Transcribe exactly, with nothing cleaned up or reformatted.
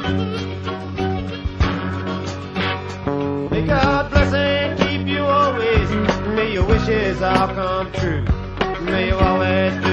May God bless and keep you always. May your wishes all come true. May you always